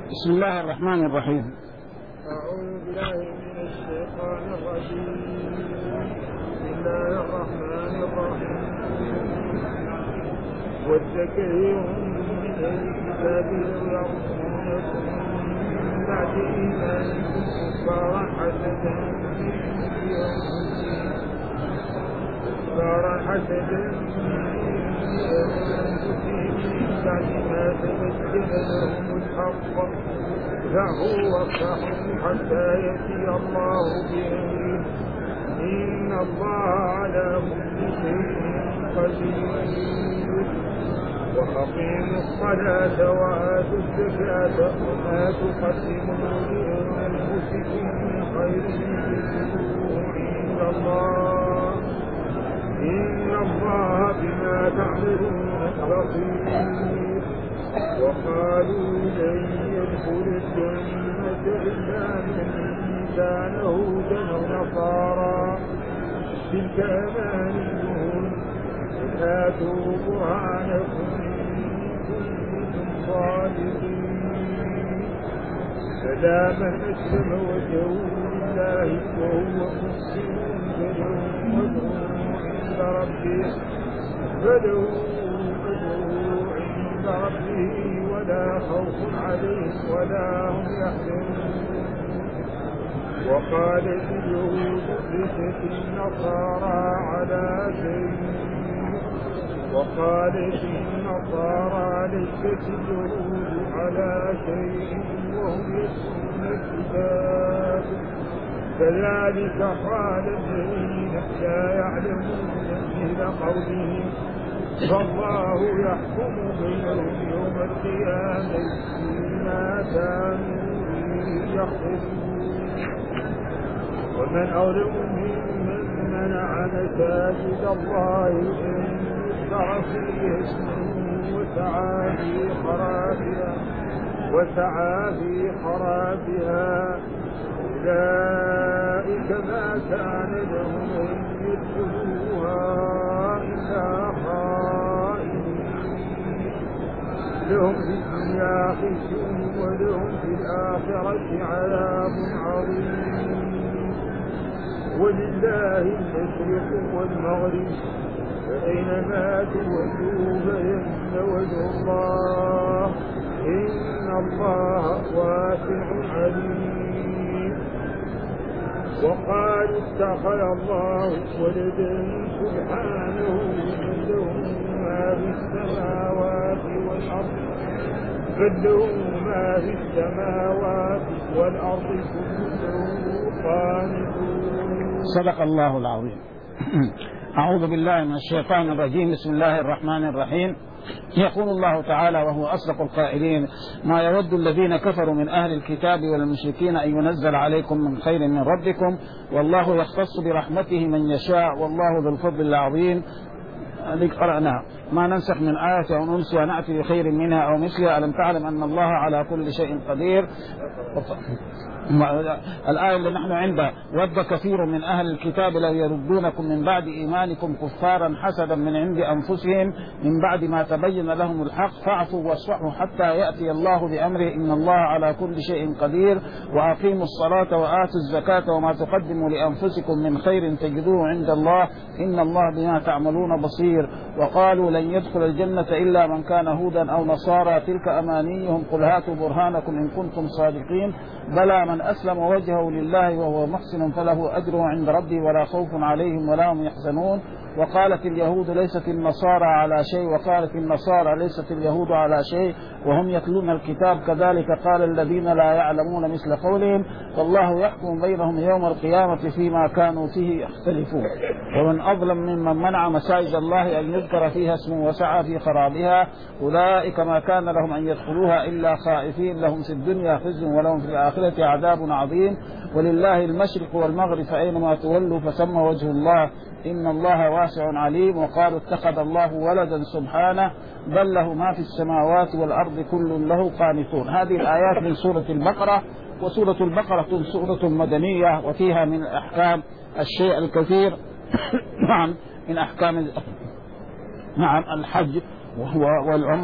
بسم الله الرحمن الرحيم. أعوذ بالله من الشيطان الرجيم. بسم الله الرحمن الرحيم. ود كثير من الكتاب يرضونكم من بعد إيمانكم كفارا حسدا من بعد ما تبين لهم الحق فهو واصفحوا حتى يأتي الله بأمره إن الله على كل شيء قدير. وأقيموا الصلاة وآتوا الزكاة وما تقدموا لأنفسكم من خير تجدوه عند الله إن الله بما تعملون بصير. وقالوا لن يدخل الجنة إلا من كان هودا أو نصارى تلك أمانيهم آتوا برهانكم إن كنتم صادقين. فلا من أسلم وجهه لله وهو محسن فله أجره عند ربه ولا خوف عليهم ولا هم يحزنون. وقالت اليهود ليست النصارى على شيء وهم يتلون الكتاب كذلك قال الذين لا يعلمون مثل قولهم فالله يحكم بينهم يوم القيامة فيما كانوا يختلفون. ومن أظلم ممن منع مساجد الله أن يذكر فيه اسمه وسعى في خرابها أولئك ما كان لهم أن يدخلوها إلا خائفين لهم في الدنيا خزي ولهم في الآخرة عذاب عظيم. ولله المشرق والمغرب فأينما تولوا فإن وجه الله إن الله واسع عليم. وقالوا اتخذ الله ولدا سبحانه له ما في السماوات والأرض كله قانتون. صدق الله العظيم. أعوذ بالله من الشيطان الرجيم. بسم الله الرحمن الرحيم. يقول الله تعالى وهو أصدق القائلين: ما يود الذين كفروا من أهل الكتاب والمشركين أن ينزل عليكم من خير من ربكم والله يختص برحمته من يشاء والله ذو الفضل العظيم. هذه قرأناها. ما ننسخ من آية أو ننسها نأتي بخير منها أو مثلها ألم تعلم أن الله على كل شيء قدير. الآية اللي نحن عندها: ود كثير من أهل الكتاب لو يردونكم من بعد إيمانكم كفارا حسدا من عند أنفسهم من بعد ما تبين لهم الحق فاعفوا واصفحوا حتى يأتي الله بأمره إن الله على كل شيء قدير. وأقيموا الصلاة وآتوا الزكاة وما تقدموا لأنفسكم من خير تجدوه عند الله إن الله بما تعملون بصير. وقالوا لن يدخل الجنة إلا من كان هودا أو نصارى تلك أمانيهم قل هاتوا برهانكم إن كنتم صادقين بلى من أسلم وجهه لله وهو محسن فله أجره عند ربه ولا خوف عليهم ولا هم يحزنون. وقالت اليهود ليست النصارى على شيء وقالت النصارى ليست اليهود على شيء وهم يتلون الكتاب كذلك قال الذين لا يعلمون مثل قولهم والله يحكم بينهم يوم القيامة فيما كانوا فيه يختلفون. ومن أظلم ممن منع مساجد الله أن يذكر فيها اسمه وسعى في خرابها أولئك ما كان لهم أن يدخلوها إلا خائفين لهم في الدنيا خزي ولهم في الآخرة عذاب عظيم. ولله المشرق والمغرب فأينما تولوا فثم وجه الله إن الله واسع عليم. وقالوا اتخذ الله ولدا سبحانه بل له ما في السماوات والأرض كل له قانتون. هذه الآيات من سورة البقرة. وسورة البقرة سورة مدنية وفيها من أحكام الشيء الكثير نعم من أحكام الحج والعمرة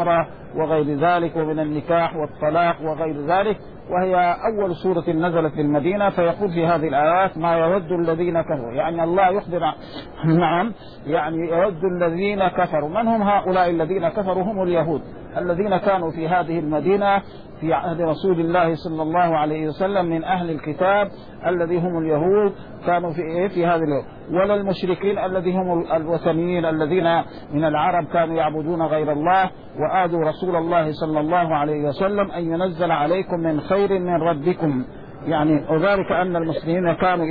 وغير ذلك، ومن النكاح والطلاق وغير ذلك، وهي أول سورة نزلت في المدينة. فيقول في هذه الآيات ما يود الذين كفروا، يعني الله يخبر نعم يعني يود الذين كفروا. من هم هؤلاء الذين كفروا؟ هم اليهود الذين كانوا في هذه المدينة في عهد رسول الله صلى الله عليه وسلم من أهل الكتاب الذي هم اليهود، كانوا في هذه اليوم. ولا المشركين الذي هم الوثنيين الذين من العرب كانوا يعبدون غير الله وآذوا رسول الله صلى الله عليه وسلم أن ينزل عليكم من خير من ربكم. يعني وذلك أن المسلمين كانوا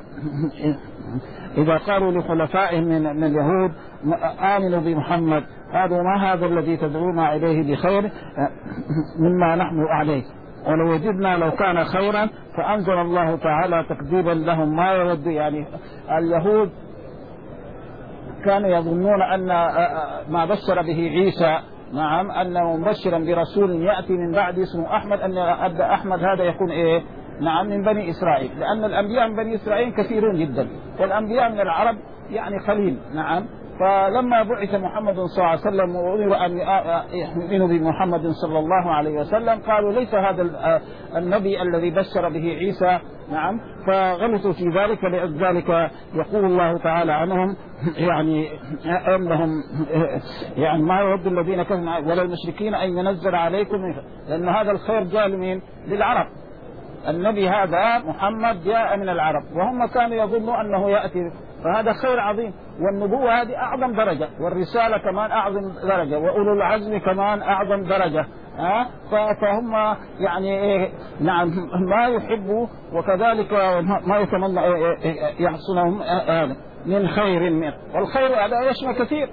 إذا قالوا لخلفائهم من اليهود آمنوا بمحمد قالوا ما هذا الذي تدعونا إليه بخير مما نحن عليه، ولو وجدنا لو كان خيرا. فأنزل الله تعالى تكذيبا لهم ما يود. يعني اليهود كانوا يظنون أن ما بشر به عيسى نعم أنه مبشرا برسول يأتي من بعد اسمه أحمد، أن أبدا أحمد هذا يكون نعم من بني إسرائيل، لأن الأنبياء من بني إسرائيل كثيرون جدا والأنبياء من العرب يعني قليل نعم. فلما بعث محمد صلى الله عليه وسلم وأمر أن يؤمنوا بمحمد صلى الله عليه وسلم قالوا ليس هذا النبي الذي بشر به عيسى نعم. فغلطوا في ذلك. لذلك يقول الله تعالى عنهم يعني أنهم يعني ما يود الذين كفروا ولا المشركين أن ينزل عليكم، لأن هذا الخير جاء لمين؟ للعرب. النبي هذا محمد جاء من العرب وهم كانوا يظنوا أنه يأتي، فهذا خير عظيم. والنبوة هذه أعظم درجة، والرسالة كمان أعظم درجة، وأولو العزم كمان أعظم درجة. فهم يعني نعم ما يحبوا وكذلك ما يتمنى يحصلهم من خير منه. والخير هذا يشمل كثير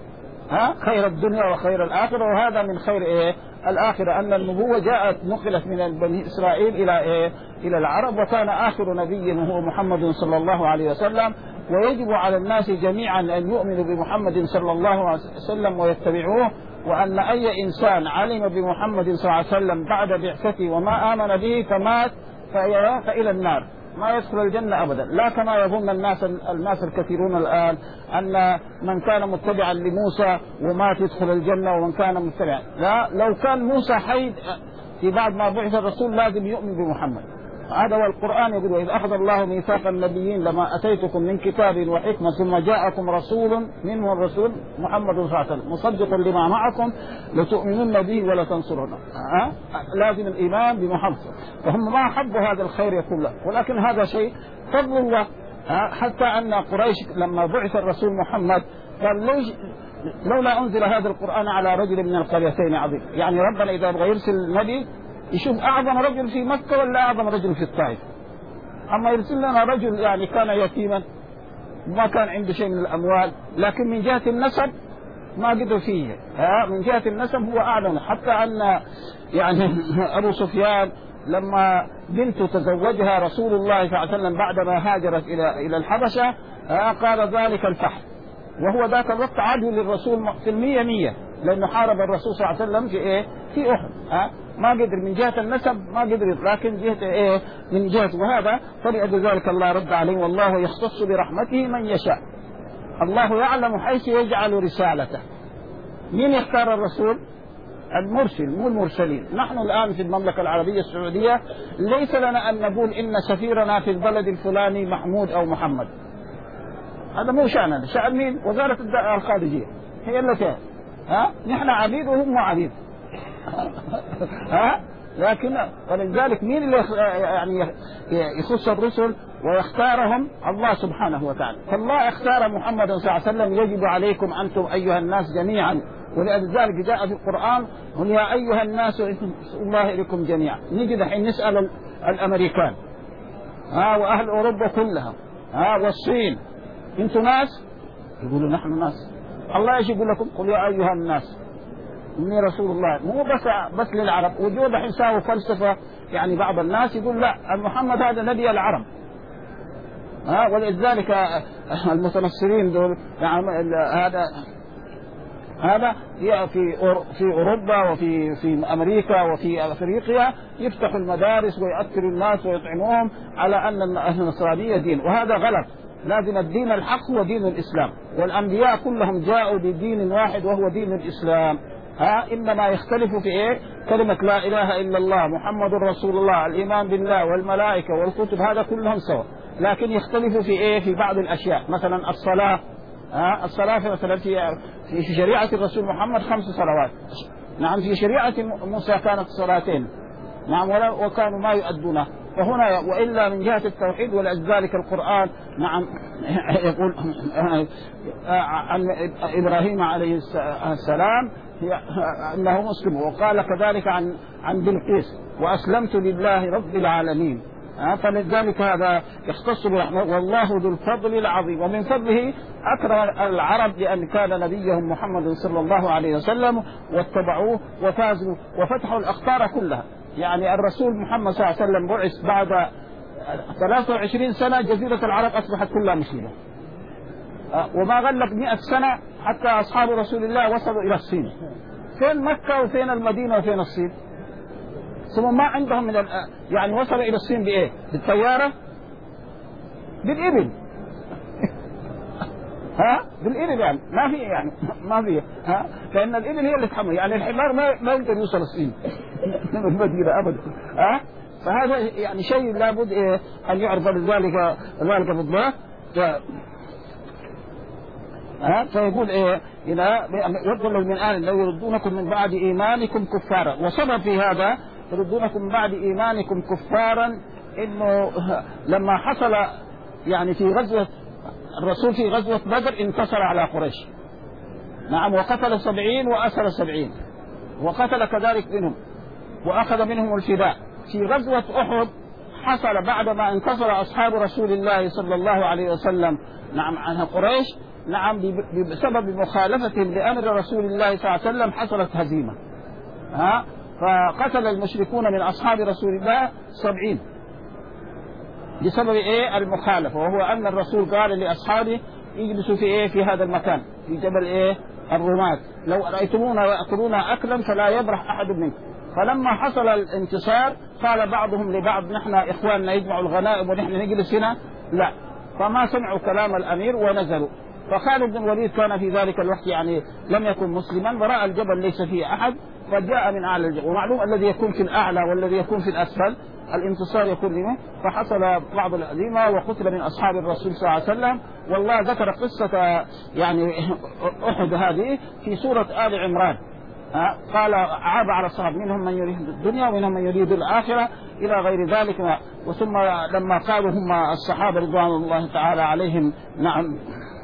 خير الدنيا وخير الآخرة، وهذا من خير الآخرة أن النبوة جاءت نقلت من بني إسرائيل إلى العرب، وكان آخر نبي هو محمد صلى الله عليه وسلم. ويجب على الناس جميعا أن يؤمنوا بمحمد صلى الله عليه وسلم ويتبعوه، وأن أي إنسان علم بمحمد صلى الله عليه وسلم بعد بعثته وما آمن به فمات فإلى النار ما يدخل الجنة أبدا. لا كما يظن الناس الكثيرون الآن أن من كان متبعا لموسى ومات يدخل الجنة ومن كان متبعا. لا، لو كان موسى حي في بعد ما بعث الرسول لازم يؤمن بمحمد. هذا والقرآن يقول وإذ أخذ الله ميثاق النبيين لما أتيتكم من كتاب وحكمة ثم جاءكم رسول منه الرسول محمد صلى الله عليه وسلم مصدقا لما معكم لتؤمنن به ولا تنصرونه. لازم الإيمان بمحمد. فهم ما حبوا هذا الخير كله، ولكن هذا شيء فضل الله. حتى أن قريش لما بعث الرسول محمد قال ليش لولا أنزل هذا القرآن على رجل من القريتين عظيم. يعني ربنا إذا بغى يرسل النبي يشوف أعظم رجل في مكة ولا أعظم رجل في الطائف. أما يرسل لنا رجل يعني كان يتيما ما كان عنده شيء من الأموال، لكن من جهة النسب ما قدر فيه. من جهة النسب هو أعلم. حتى أن يعني أبو سفيان لما بنته تزوجها رسول الله صلى الله عليه وسلم بعدما هاجرت إلى الحبشة قال ذلك الفحل، وهو ذاك الوقت عدو للرسول في 100 لأنه حارب الرسول صلى الله عليه وسلم في أحد. ما قدر من جهة النسب ما قدر، لكن جهة من جهة وهذا فلذلك الله رد عليه والله يختص برحمته من يشاء. الله يعلم حيث يجعل رسالته. مين يختار الرسول؟ المرسل مو المرسلين. نحن الآن في المملكة العربية السعودية ليس لنا أن نقول إن سفيرنا في البلد الفلاني محمود أو محمد، هذا مو شأننا. شأن مين؟ وزارة الخارجية هي اللي فيها. نحن عبيد وهم عبيد. لكن ولذلك مين اللي يعني يخص الرسل ويختارهم؟ الله سبحانه وتعالى. فالله اختار محمد صلى الله عليه وسلم يجب عليكم أنتم أيها الناس جميعا. ولذلك جاء في القرآن قل يا أيها الناس الله إليكم جميعا. نجي دحين نسأل الأمريكان وأهل أوروبا كلها والصين انتم ناس؟ يقولوا نحن ناس. الله ايش يقول لكم؟ قل يا أيها الناس إني رسول الله. مو بس للعرب. وجود حساب وفلسفة يعني بعض الناس يقول لا محمد هذا نبي العرب. ولذلك المتنصرين دول يعني هذا في أوروبا وفي أمريكا وفي أفريقيا يفتحوا المدارس ويأثروا الناس ويطعموهم على أن النصرانية دين، وهذا غلط. لازم الدين الحق هو دين الإسلام، والأنبياء كلهم جاءوا بدين واحد وهو دين الإسلام. إنما يختلف في إيه؟ كلمة لا إله إلا الله محمد رسول الله، الإيمان بالله والملائكة والكتب، هذا كلهم سوا، لكن يختلف في إيه؟ في بعض الأشياء. مثلا الصلاة، الصلاة مثلا في شريعة الرسول محمد 5 صلوات، نعم في شريعة موسى كانت صلاتين، نعم وكانوا ما يؤدونه. وهنا وإلا من جهة التوحيد، ولذلك القرآن نعم يقول عن إبراهيم عليه السلام أنه مسلم، وقال كذلك عن بلقيس وأسلمت لله رب العالمين. فلذلك هذا يختص برحمة، والله ذو الفضل العظيم. ومن فضله أكرم العرب لأن كان نبيهم محمد صلى الله عليه وسلم واتبعوه وفازوا وفتحوا الأقطار كلها. يعني الرسول محمد صلى الله عليه وسلم بعث بعد 23 سنة، جزيرة العرب أصبحت كلها مسلمة، وما غلق 100 سنة حتى أصحاب رسول الله وصلوا إلى الصين. فين مكة وفين المدينة وفين الصين؟ ثم ما عندهم من يعني وصلوا إلى الصين بإيه؟ بالطيارة؟ بالإبل. بالإبل، يعني ما في لأن الإبل هي اللي تحمل، يعني الحمار ما يقدر يوصل الصين من المدينة أبدا. فهذا يعني شيء لابد أن يعرف ذلك بالله. فيقول إذا يقول من آل لو يردونكم من بعد إيمانكم كفارا. وسبب في هذا يردونكم من بعد إيمانكم كفارا إنه لما حصل يعني في غزوة الرسول في غزوة بدر انتصر على قريش، نعم، وقتل 70 وأسر 70، وقتل كذلك منهم وأخذ منهم الفداء. في غزوة أحد حصل بعدما انتصر أصحاب رسول الله صلى الله عليه وسلم نعم عن قريش، نعم بسبب مخالفتهم لأمر رسول الله صلى الله عليه وسلم حصلت هزيمة. فقتل المشركون من أصحاب رسول الله 70 بسبب المخالفة، وهو أن الرسول قال لأصحابه يجلسوا في هذا المكان في جبل الرماة، لو رأيتمونا يأكلونا أكلا فلا يبرح أحد منكم. فلما حصل الانتصار قال بعضهم لبعض نحن إخواننا يجمعوا الغنائم ونحن نجلس هنا، لا، فما سمعوا كلام الأمير ونزلوا. فخالد بن الوليد كان في ذلك الوقت يعني لم يكن مسلما، وراء الجبل ليس فيه أحد، فجاء من أعلى الجبل، ومعلوم الذي يكون في الأعلى والذي يكون في الأسفل الانتصار يكون منه. فحصل بعض الهزيمة وقتل من أصحاب الرسول صلى الله عليه وسلم. والله ذكر قصة يعني أحد هذه في سورة آل عمران، قال عاب على الصحابة منهم من يريد الدنيا ومنهم من يريد الآخرة إلى غير ذلك. وثم لما قالوا هم الصحابة رضوان الله تعالى عليهم نعم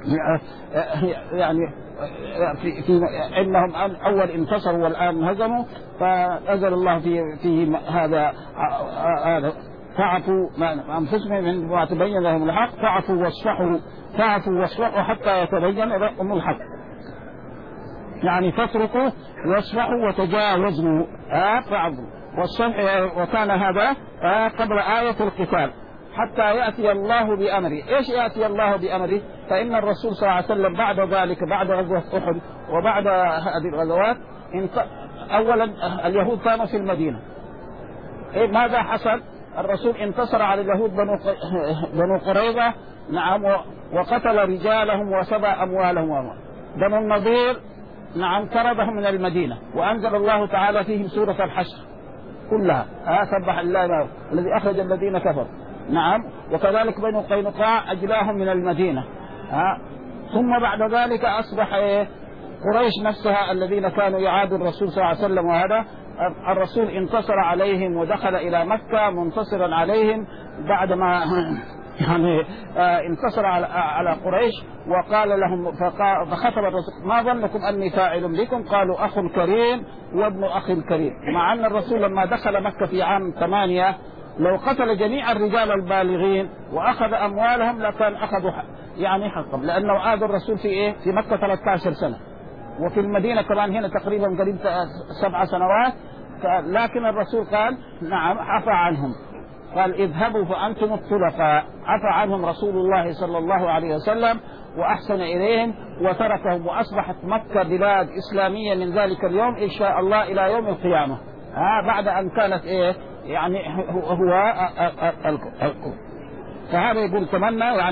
يعني في انهم اول انتصروا والان هزموا، فانزل الله في هذا فاعفوا انفسهم عندما تبين لهم الحق، فاعفوا واصفحوا حتى يتبين لهم الحق، يعني فاتركوا واصفحوا وتجاوزوا فاعفوا والصفح. وكان هذا قبل آية القتال حتى يأتي الله بأمره. إيش يأتي الله بأمره؟ فإن الرسول صلى الله عليه وسلم بعد ذلك بعد غزوة أحد وبعد هذه الغزوات أولا اليهود كانوا في المدينة. ماذا حصل؟ الرسول انتصر على اليهود بنو قريظة، نعم، وقتل رجالهم وسبى أموالهم. بنو النضير نعم طردهم من المدينة، وأنزل الله تعالى فيهم سورة الحشر كلها، سبح الله الذي أخرج الذين كفروا، نعم. وكذلك بنو قينقاع أجلاهم من المدينة. ثم بعد ذلك أصبح قريش نفسها الذين كانوا يعادوا الرسول صلى الله عليه وسلم، وهذا الرسول انتصر عليهم ودخل إلى مكة منتصرا عليهم بعدما يعني انتصر على قريش. وقال لهم فخطب الرسول ما ظنكم أني فاعل بكم؟ قالوا أخ كريم وابن أخ كريم. مع أن الرسول لما دخل مكة في عام 8 لو قتل جميع الرجال البالغين وأخذ أموالهم لكان أخذوا يعني حقهم، لأنه آذى الرسول في مكة 13 سنة، وفي المدينة كمان هنا تقريبا قريب 7 سنوات. لكن الرسول قال نعم عفى عنهم، قال اذهبوا فأنتم الطلقاء. عفى عنهم رسول الله صلى الله عليه وسلم وأحسن إليهم وتركهم، وأصبحت مكة بلاد إسلامية من ذلك اليوم إن شاء الله إلى يوم القيامة، بعد أن كانت يعني هو فهذا يقول تمنى يعني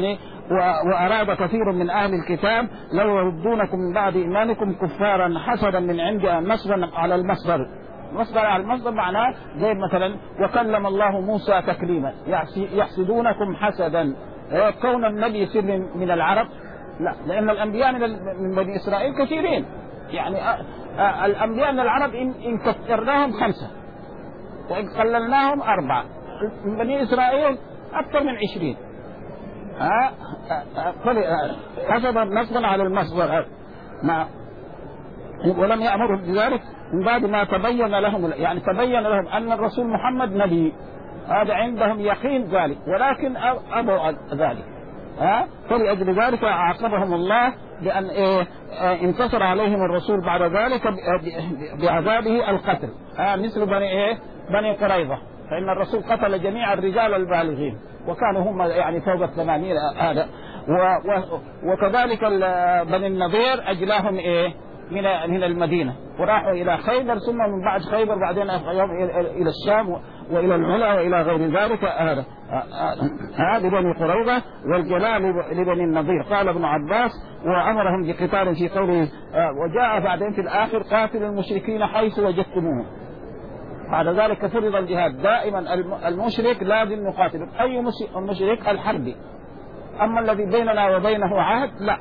وأراد كثير من أهل الكتاب لو يردونكم من بعد إيمانكم كفارا حسدا من عند مصدر على المصدر. مصدر على المصدر معناه زي مثلا وكلم الله موسى تكليما، يحسدونكم حسدا. كون النبي يصير من العرب لا، لأن الأنبياء من بني إسرائيل كثيرين، يعني الأنبياء من العرب إن كثرناهم 5 وإن قللناهم 4. من بني إسرائيل أكثر من 20. حسب المصدر على المصدر ولم يأمرهم بذلك من بعد ما تبين لهم، يعني تبين لهم أن الرسول محمد نبي، هذا عندهم يقين ذلك، ولكن أبوا ذلك. فلأجل ذلك عاقبهم الله بأن انتصر عليهم الرسول بعد ذلك بعذابه القتل، مثل بني قريظة، فإن الرسول قتل جميع الرجال البالغين وكانوا هم يعني فوق 80 هذا. وكذلك بني النضير أجلاهم من المدينة وراحوا إلى خيبر، ثم من بعد خيبر بعدين إلى الشام وإلى العلا وإلى غير ذلك. هذا بني قريظة والجلاء لبني النضير. قال ابن عباس وأمرهم بقتال في قوله وجاء بعدين في الآخر قاتل المشركين حيث وجدتموهم. بعد ذلك فرض الجهاد، دائما المشرك لازم نقاتل، أي مشرك الحربي، أما الذي بيننا وبينه عهد لا.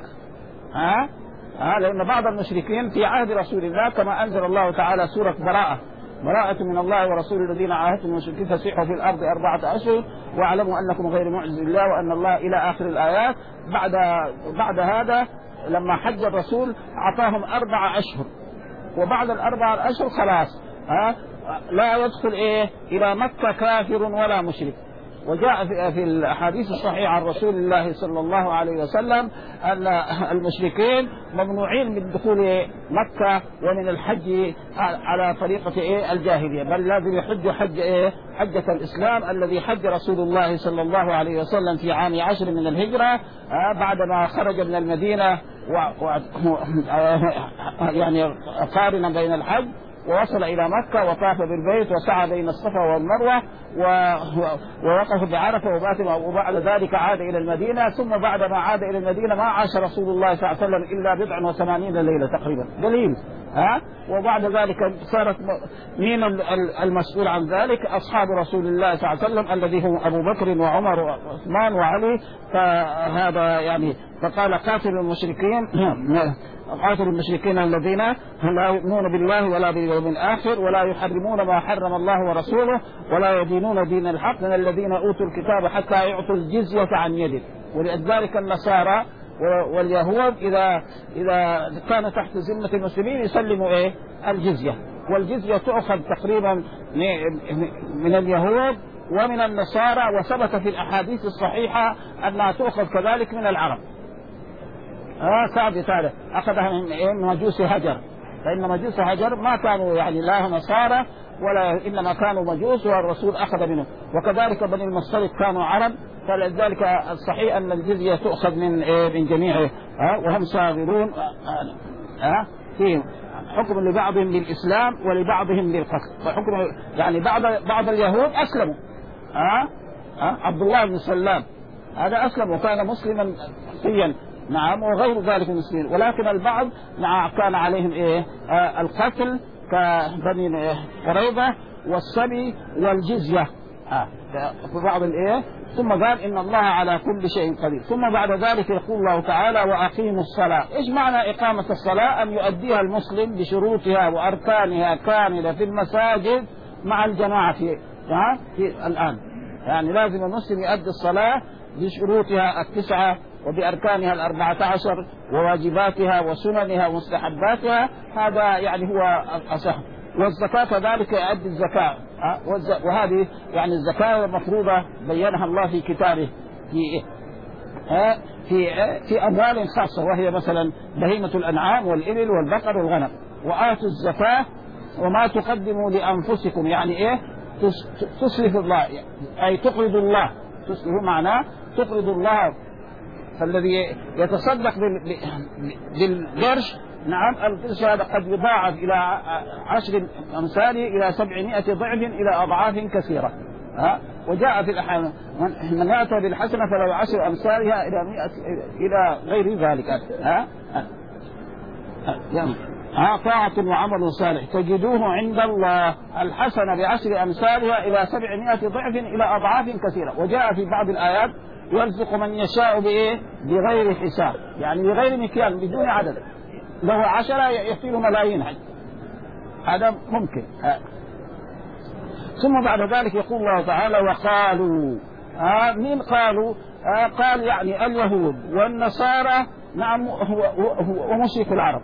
لأن بعض المشركين في عهد رسول الله كما أنزل الله تعالى سورة براءة من الله ورسول الذين عاهدتم من المشركين فسيحوا في الأرض 4 أشهر واعلموا أنكم غير معجز الله وأن الله إلى آخر الآيات. بعد هذا لما حج الرسول أعطاهم 4 أشهر، وبعد 4 أشهر خلاص لا يدخل إلى مكة كافر ولا مشرك. وجاء في الأحاديث الصحيحة عن رسول الله صلى الله عليه وسلم أن المشركين ممنوعين من دخول مكة ومن الحج على طريقة الجاهلية، بل لازم يحج حجة الإسلام الذي حج رسول الله صلى الله عليه وسلم في عام 10 من الهجرة بعدما خرج من المدينة يعني قارنا بين الحج، ووصل إلى مكة وطاف بالبيت وسعى بين الصفا والمروة ووقف بعرفة وبعد ذلك عاد إلى المدينة. ثم بعد ما عاد إلى المدينة ما عاش رسول الله صلى الله عليه وسلم إلا 89 ليلة تقريبا قليل. وبعد ذلك صارت مين المسؤول عن ذلك؟ أصحاب رسول الله صلى الله عليه وسلم الذي هم أبو بكر وعمر وعثمان وعلي. فهذا يعني فقال قاتل المشركين الذين لا يؤمنون بالله ولا باليوم الآخر ولا يحرمون ما حرم الله ورسوله ولا يدينون دين الحق من الذين أوتوا الكتاب حتى يعطوا الجزية عن يد. ولذلك النصارى واليهود إذا كان تحت ذمة المسلمين يسلموا الجزية، والجزية تؤخذ تقريبا من اليهود ومن النصارى، وثبت في الأحاديث الصحيحة أنها تؤخذ كذلك من العرب. ثابت هذا أخذها من مجوس هجر، فإن مجوس هجر ما كانوا يعني لا نصارى ولا إنما كانوا مجوس والرسول أخذ منهم. وكذلك بني المصطلق كانوا عرب، فلذلك الصحيح أن الجزية تؤخذ من جميع وهم صاغرون فيهم حكم لبعضهم للإسلام ولبعضهم للقتل. وحكم يعني بعض اليهود أسلموا. عبد الله بن سلام هذا أسلم وكان مسلما حقيا، نعم، وغير ذلك المسلمين، ولكن البعض كان عليهم القتل كبني قريظة والسبي والجزية في بعض ثم قال إن الله على كل شيء قدير. ثم بعد ذلك يقول الله تعالى وأقيموا الصلاة. إيش معنى إقامة الصلاة؟ أن يؤديها المسلم بشروطها وأركانها كاملة في المساجد مع الجماعة في الآن، يعني لازم المسلم يؤدي الصلاة بشروطها 9 وبأركانها 14 وواجباتها وسننها ومستحباتها، هذا يعني هو أصح. والزكاة كذلك يؤدي الزكاة، وهذه يعني الزكاة مفروضة بينها الله في كتابه في أموال خاصة، وهي مثلا بهيمة الأنعام والإبل والبقر والغنم. وآتوا الزكاة وما تقدموا لأنفسكم، يعني تسلف الله، أي تقرض الله. تسلف معناه تقرض الله، فالذي يتصدق بالقرش نعم القرش هذا قد يضاعف إلى 10 أمثاله إلى 700 ضعف إلى أضعاف كثيرة. وجاء في الأحاديث من أتى بالحسنة فله 10 أمثالها إلى غير ذلك. طاعة وعمل صالح تجدوه عند الله الحسنة ب10 أمثالها إلى 700 ضعف إلى أضعاف كثيرة. وجاء في بعض الآيات يرزق من يشاء بغير حساب، يعني بغير مكيال بدون عدد، له 10 يحصل ملايين هذا ممكن. ثم بعد ذلك يقول الله تعالى وقالوا مين قالوا؟ قال يعني اليهود والنصارى، نعم، ومشرك العرب.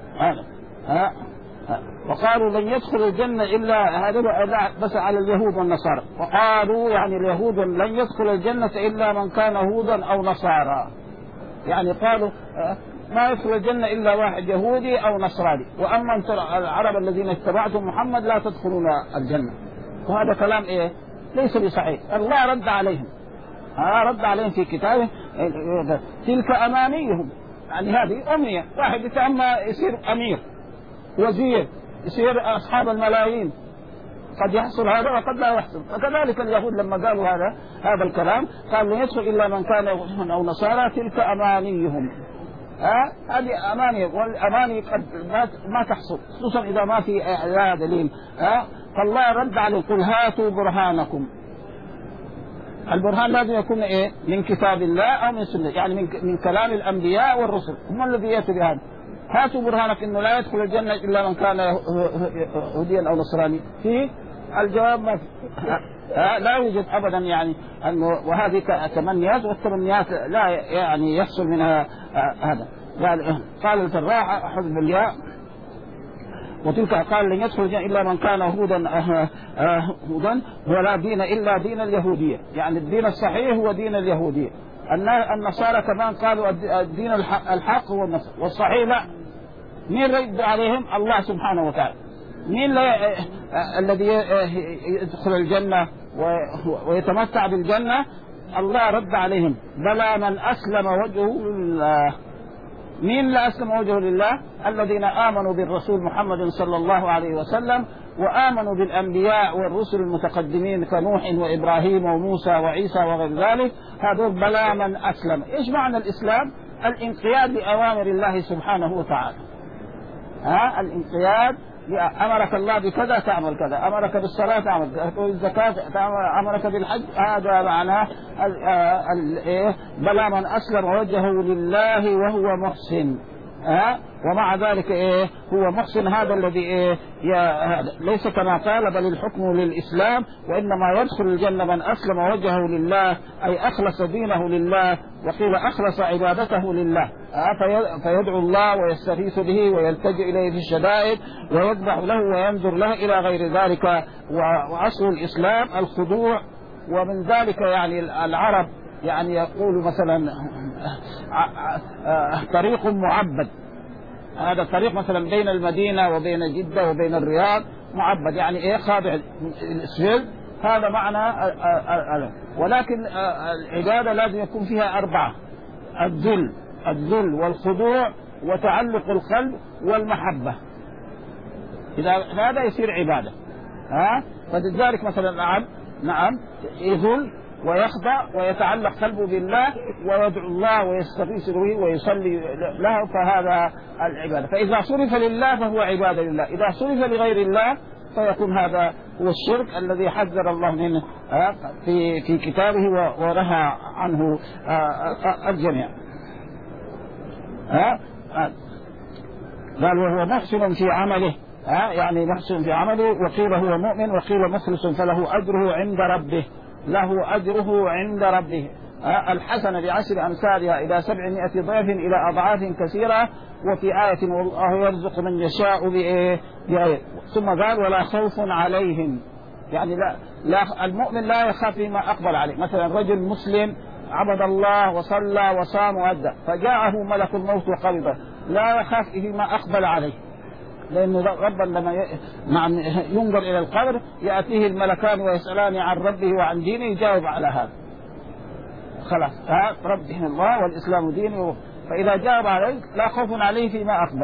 وقالوا لن يدخل الجنة إلا هذا بس على اليهود والنصارى. وقالوا يعني اليهود لن يدخل الجنة إلا من كان هودا أو نصارى، يعني قالوا ما يدخل الجنة إلا واحد يهودي أو نصراني، وأما العرب الذين اتبعتم محمد لا تدخلون الجنة. وهذا كلام ليس بصحيح. الله رد عليهم، رد عليهم في كتابه تلك أمانيهم، يعني هذه أمنية. واحد يتأمى يصير أمير، وزير، يصير أصحاب الملايين، قد يحصل هذا وقد لا يحصل. وكذلك اليهود لما قالوا هذا الكلام قال لا يدخل إلا من كان يهودا أو نصارى تلك أمانيهم. هذه أماني، والأماني قد ما تحصل، خصوصا إذا ما في دليل. فالله رد عليهم قل هاتوا برهانكم. البرهان لازم يكون من كتاب الله أو من سنة، يعني من كلام الأنبياء والرسل، هم الذي يأتوا بهذا. هاتوا برهانك إنه لا يدخل الجنة إلا من كان يهوديا أو نصراني. في الجواب ما لا يوجد أبدا، يعني أنه وهذه تمنيات، والتمنيات لا يعني يحصل منها هذا. قال الفراح أحد بالياء وتلك قال لن يدخل الجنة إلا من كان هودا ولا دين إلا دين اليهودية، يعني الدين الصحيح هو دين اليهودية. النصارى كمان قالوا الدين الحق هو النصر، والصحيح لا. مين رد عليهم؟ الله سبحانه وتعالى. مين الذي يدخل الجنة ويتمتع بالجنة؟ الله رد عليهم بلى من أسلم وجهه لله. مين لا أسلم وجهه لله؟ الذين آمنوا بالرسول محمد صلى الله عليه وسلم، وآمنوا بالأنبياء والرسل المتقدمين كنوح وإبراهيم وموسى وعيسى وغير ذلك. هذول بلى من أسلم. إيش معنى الإسلام؟ الانقياد لأوامر الله سبحانه وتعالى. الانقياد، أمرك الله بكذا تعمل كذا، أمرك بالصلاة تعمل كذا، بالزكاة أمرك بالحج، هذا معناه بلى من أسلم وجهه لله وهو محسن. ومع ذلك هو محسن، هذا الذي ليس كما قال بل الحكم للإسلام، وإنما يدخل الجنة من أسلم وجهه لله، أي أخلص دينه لله، وقيل أخلص عبادته لله، فيدعو الله ويستغيث به ويلتجئ إليه في الشدائد ويذبح له وينذر له إلى غير ذلك. وأصل الإسلام الخضوع. ومن ذلك يعني العرب يعني يقول مثلا طريق معبد، هذا الطريق مثلا بين المدينة وبين جدة وبين الرياض معبد، يعني خاضع الاسفل، هذا معنى. ولكن العبادة لازم يكون فيها 4: الذل والخضوع وتعلق القلب والمحبة. إذا هذا يصير عبادة. فلذلك مثلا العبد نعم يذل ويخضع ويتعلق قلبه بالله ويدعو الله ويستغيث به ويصلي له، فهذا العبادة. فإذا صرف لله فهو عبادة لله، إذا صرف لغير الله فيكون هذا هو الشرك الذي حذر الله منه في كتابه ونهى عنه الجميع. قال وهو محسن في عمله، يعني محسن في عمله. وقيل هو مؤمن وقيل مخلص فله أجره عند ربه، له أجره عند ربه. الحسنة ب10 أمثالها إلى 700 ضعف إلى أضعاف كثيرة. وفي آية والله يرزق من يشاء بآية. ثم قال ولا خوف عليهم، يعني لا المؤمن لا يخاف فيما أقبل عليه. مثلا رجل مسلم عبد الله وصلى وصام وأدى فجاءه ملك الموت وقبضه، لا يخاف فيما أقبل عليه، لأن ربا لما ينظر إلى القبر يأتيه الملكان ويسألان عن ربه وعن دينه، يجاوب على هذا خلاص رب دين الله والإسلام دينه. فإذا جاوب عليه لا خوف عليه فيما أقبل،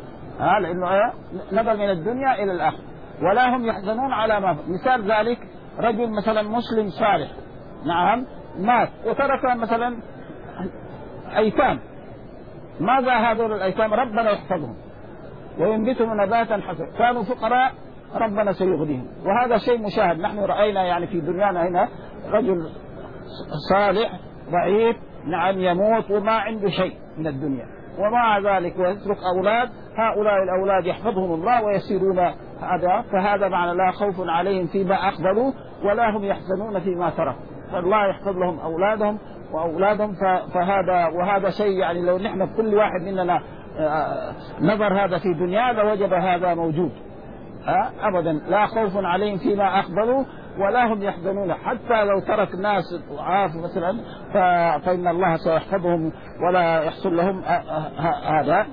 لأنه نقل من الدنيا إلى الآخرة، ولا هم يحزنون على ما. مثال ذلك رجل مثلا مسلم صالح نعم مات وترك مثلا أيتام، ماذا هذول الأيتام؟ ربنا يحفظهم وينبتهم نباتا حسنا، كانوا فقراء ربنا سيغنيهم. وهذا شيء مشاهد، نحن رأينا يعني في دنيانا هنا رجل صالح ضعيف نعم يموت وما عنده شيء من الدنيا، ومع ذلك ويترك أولاد، هؤلاء الأولاد يحفظهم الله ويسيرون هذا، فهذا معنى لا خوف عليهم فيما أقبلوا ولا هم يحزنون فيما تركوا، فالله يحفظ لهم أولادهم وأولادهم. وهذا شيء يعني لو نحن كل واحد مننا نظر هذا في دنيا لوجد هذا موجود. أبدا لا خوف عليهم فيما أقبلوا ولا هم يحزنون، حتى لو ترك ناس ضعاف مثلا فإن الله سيحفظهم ولا يحصل لهم هذا.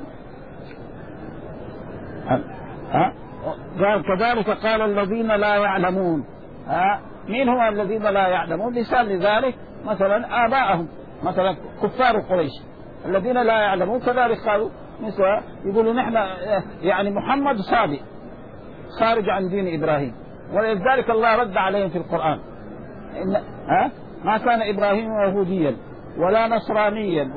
قال كذلك قال الذين لا يعلمون. مين هو الذين لا يعلمون؟ مثال لذلك مثلا آباءهم، مثلا كفار قريش الذين لا يعلمون كذلك قالوا مثل يقولوا نحن يعني محمد صادق خارج عن دين إبراهيم، ولذلك الله رد عليهم في القرآن ما كان إبراهيم يهوديا ولا نصرانيا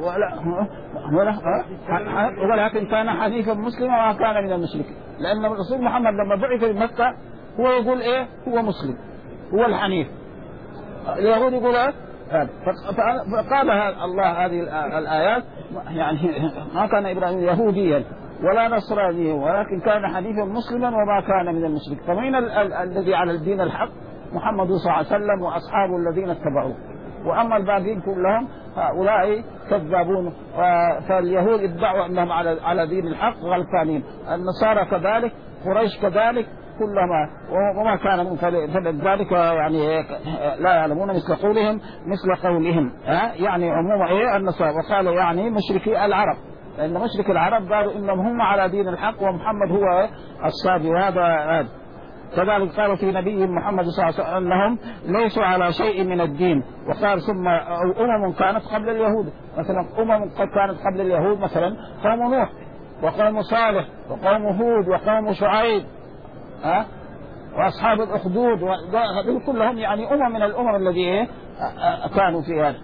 ولكن كان حنيفا مسلما وما كان من المشركين، لأن الرسول محمد لما بعث في مكة هو يقول إيه؟ هو مسلم، هو الحنيف. اليهود يقول فقال الله هذه الآيات يعني ما كان إبراهيم يهوديا ولا نصرانيا ولكن كان حنيفا مسلما وما كان من المشرك. فمن الذي على الدين الحق؟ محمد صلى الله عليه وسلم وأصحابه الذين اتبعوه، وأما الباقين كلهم هؤلاء كذابون. فاليهود ادعوا أنهم على دين الحق غلطانين، النصارى كذلك، قريش كذلك كلما وما كان من فلذلك يعني لا يعلمون مثل قولهم يعني عموما النصارى. وقال يعني مشركي العرب، لأن مشرك العرب قالوا إنهم هم على دين الحق ومحمد هو الصادق، وهذا كذلك قالوا في نبي محمد صلى الله عليه وسلم أنهم ليسوا على شيء من الدين. وقال ثم أمم كانت قبل اليهود، مثلا قد كانت قبل اليهود مثلا قوم نوح وقوم صالح وقوم هود وقوم شعيب وأصحاب الأخدود، كلهم يعني من الأمم الذي كانوا في هذا.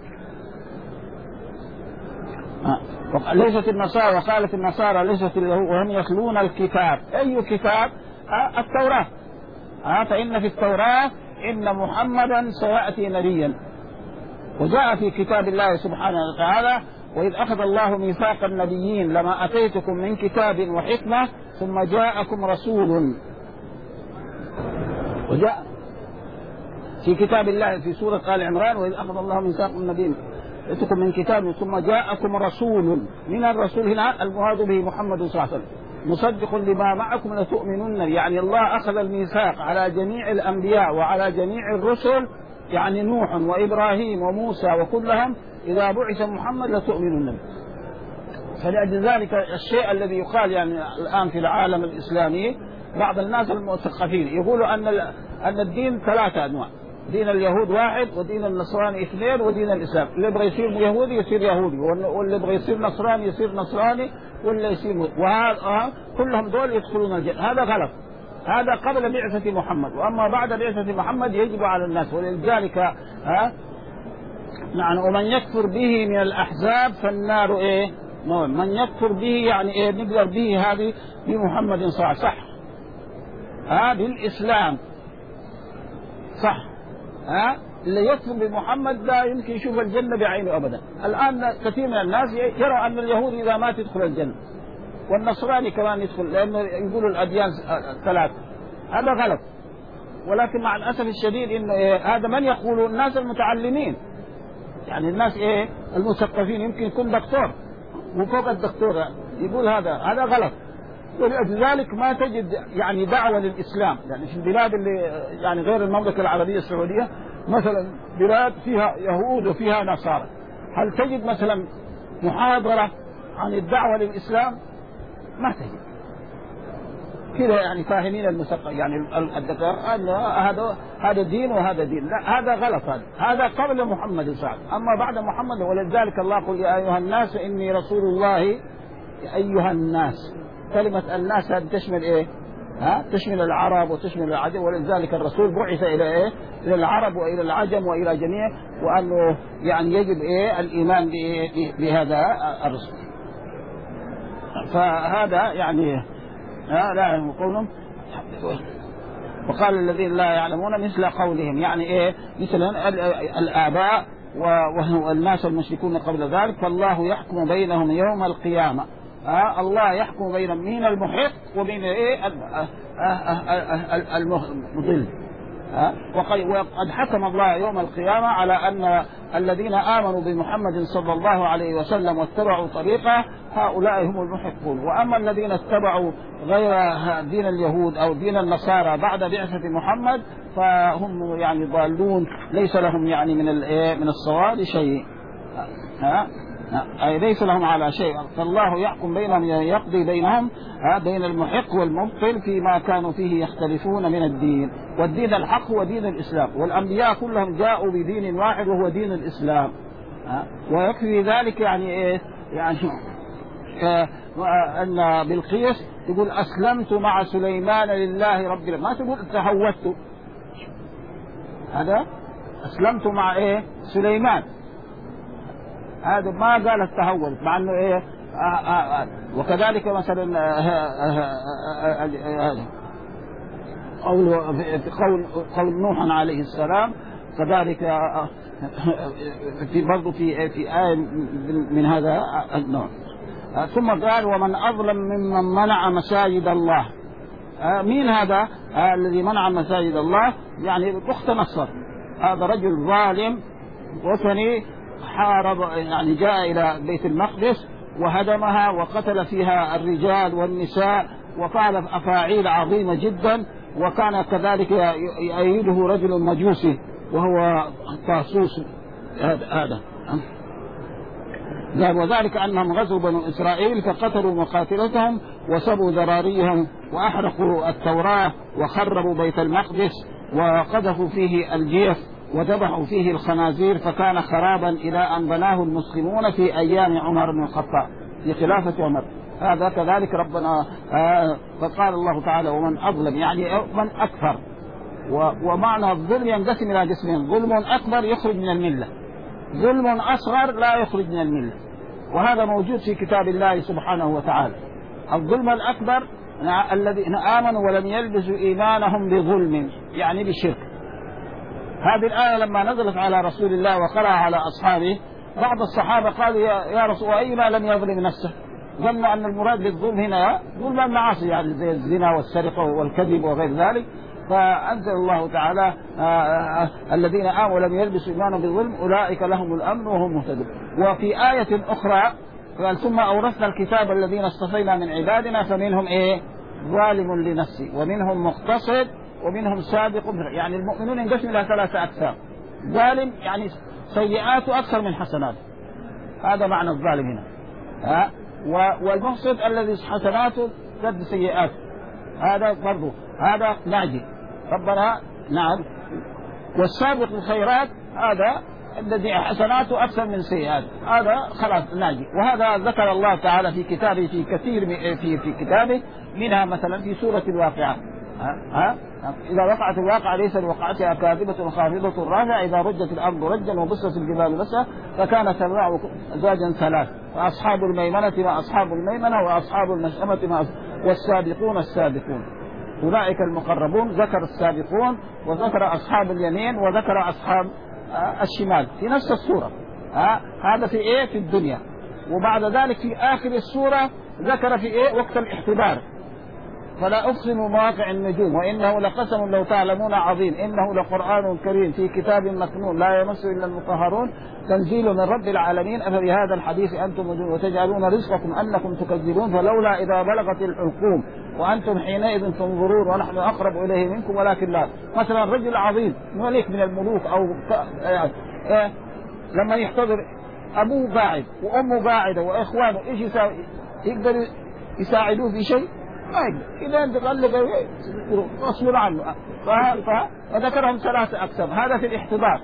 ليست النصارى، وقالت النصارى ليست اليهود وهم يتلون الكتاب. أي كتاب؟ التوراة. فإن في التوراة إن محمدا سيأتي نبيا، وجاء في كتاب الله سبحانه وتعالى وإذ أخذ الله ميثاق النبيين لما أتيتكم من كتاب وحكمة ثم جاءكم رسول. وجاء في كتاب الله في سورة آل عمران وإذ أخذ الله ميثاق النبيين أتيتكم من كتاب ثم جاءكم رسول. من الرسول هنا المراد به محمد صلى الله عليه وسلم مصدق لما معكم لتؤمنن، يعني الله أخذ الميثاق على جميع الأنبياء وعلى جميع الرسل، يعني نوح وإبراهيم وموسى وكلهم إذا بعث محمد لتؤمنن. فلأجل ذلك الشيء الذي يقال يعني الآن في العالم الإسلامي بعض الناس المثقفين يقولوا أن الدين 3 أنواع، دين اليهود 1 ودين النصراني 2 ودين الإسلام. اللي يبغى يصير يهودي يصير يهودي، واللي يبغى يصير نصراني يصير نصراني، واللي يصير وهذا كلهم دول يدخلون الجنة. هذا غلط، هذا قبل بعثة محمد، وأما بعد بعثة محمد يجب على الناس. ولذلك نعم ومن يكفر به من الأحزاب فالنار من يكفر به يعني نقدر به هذه بمحمد صح بالإسلام صح. اللي يكفر بمحمد لا يمكن يشوف الجنة بعينه أبدا. الآن كثير من الناس يرى أن اليهود إذا مات يدخل الجنة والنصراني كمان يدخل، لأنه يقولوا الأديان 3. هذا غلط. ولكن مع الأسف الشديد إن هذا من يقولوا الناس المتعلمين، يعني الناس المثقفين، يمكن يكون دكتور وفوق الدكتور يقول هذا غلط. ولذلك ما تجد يعني دعوة للإسلام، يعني في البلاد اللي يعني غير المملكة العربية السعودية مثلا بلاد فيها يهود وفيها نصارى، هل تجد مثلا محاضرة عن الدعوة للإسلام؟ ما تجد كذا، يعني فاهمين المثقف يعني الدكتور هذا دين وهذا دين، لا هذا غلط. هذا قبل محمد صلى الله عليه وسلم. أما بعد محمد ولذلك الله قل يا أيها الناس إني رسول الله. يا أيها الناس، كلمة الناس هذه تشمل تشمل العرب وتشمل العجم، ولذلك الرسول بعث إلى إيه؟ إلى العرب وإلى العجم وإلى جميع، وأنه يعني يجب إيه؟ الإيمان بهذا الرسول. فهذا يعني لا يعلم قولهم، وقال الذين لا يعلمون مثل قولهم، يعني إيه؟ مثل الآباء والناس المشركون قبل ذلك. فالله يحكم بينهم يوم القيامة. الله يحكم بين مين المحق وبين ايه المضل. وقد حكم الله يوم القيامة على أن الذين آمنوا بمحمد صلى الله عليه وسلم واتبعوا طريقه هؤلاء هم المحقون، وأما الذين اتبعوا غير دين اليهود أو دين النصارى بعد بعثة محمد فهم يعني ضالون، ليس لهم يعني من الصواب شيء، أي ليس لهم على شيء. فالله يحكم بينهم، يقضي بينهم بين المحق والمبطل فيما كانوا فيه يختلفون من الدين، والدين الحق هو دين الإسلام، والأنبياء كلهم جاءوا بدين واحد وهو دين الإسلام. ويكفي ذلك يعني إيه؟ يعني أن بلقيس تقول أسلمت مع سليمان لله رب العالمين، ما تقول تهوت، هذا أسلمت مع إيه؟ سليمان، هذا ما قال التهور، مع انه ايه وكذلك مثلا قول نوح عليه السلام كذلك في برضه في آية من هذا النوع. ثم قال ومن أظلم ممن منع مساجد الله. مين هذا الذي منع مساجد الله؟ يعني أخت نصر، هذا رجل ظالم وثني حارب، يعني جاء إلى بيت المقدس وهدمها وقتل فيها الرجال والنساء وفعل أفاعيل عظيمة جدا، وكان كذلك يؤيده رجل مجوسي وهو طاسوس هذا. وذلك أنهم غزوا بنو إسرائيل فقتلوا مقاتلتهم وسبوا ذراريهم وأحرقوا التوراة وخربوا بيت المقدس وقذفوا فيه الجيف وذبحوا فيه الخنازير، فكان خرابا إلى أن بناه المسلمون في أيام عمر بن الخطاب في خلافة عمر. هذا كذلك ربنا فقال الله تعالى ومن أظلم، يعني من أكثر. ومعنى الظلم ينقسم إلى قسمين: ظلم أكبر يخرج من الملة، ظلم أصغر لا يخرج من الملة، وهذا موجود في كتاب الله سبحانه وتعالى. الظلم الأكبر الذين آمنوا ولم يلبسوا إيمانهم بظلم، يعني بالشرك. هذه الآية لما نزلت على رسول الله وقرأ على أصحابه، بعض الصحابة قالوا يا رسول الله أينا لم يظلم نفسه، ظنوا أن المراد بالظلم هنا ظلم المعاصي، يعني زي الزنا والسرقة والكذب وغير ذلك. فأنزل الله تعالى الذين آمنوا ولم يلبسوا إيمانهم بظلم أولئك لهم الأمن وهم مهتدون. وفي آية أخرى قال ثم أورثنا الكتاب الذين اصطفينا من عبادنا فمنهم إيه؟ ظالم لنفسه ومنهم مقتصد ومنهم سابق. يعني المؤمنون ينقسموا إلى ثلاثة أقسام: ظالم يعني سيئاته أكثر من حسناته، هذا معنى الظالم هنا، والمقصد الذي حسناته قد سيئاته، هذا برضو هذا ناجي ربنا. نعم. والسابق الخيرات هذا الذي حسناته أكثر من سيئاته، هذا خلاص ناجي. وهذا ذكر الله تعالى في كتابه في كثير في كتابه، منها مثلا في سورة الواقعة: إذا وقعت الواقعة ليس لوقعتها كاذبة خافضة رافعة إذا رجت الأرض رجا وبست الجبال بسا فكانت تبع أزواجا ثلاث فأصحاب الميمنة ما أصحاب الميمنة وأصحاب المشأمة ما والسابقون السابقون أولئك المقربون. ذكر السابقون وذكر أصحاب اليمين وذكر أصحاب الشمال في نفس السورة. هذا في إيه؟ في الدنيا. وبعد ذلك في آخر السورة ذكر في إيه؟ وقت الاحتضار: فلا أقسم مواقع النجوم وإنه لقسم لو تعلمون عظيم إنه لقرآن كريم في كتاب مكنون لا يمس إلا المطهرون تنزيل من رب العالمين أفبهذا الحديث أنتم مدعون وتجعلون رزقكم أنكم تكذبون فلولا إذا بلغت الحلقوم وأنتم حينئذ تنظرون ونحن أقرب إليه منكم ولكن لا. مثلا رجل عظيم ملك من الملوك أو لما يحتضر أبوه قاعد وأمه قاعدة وإخوانه إيش يساوي؟ يقدر يساعدوه في شيء؟ إذا أنت تغلق واصبر عنه. فذكرهم ثلاثة أقسام. هذا في الاحتضار.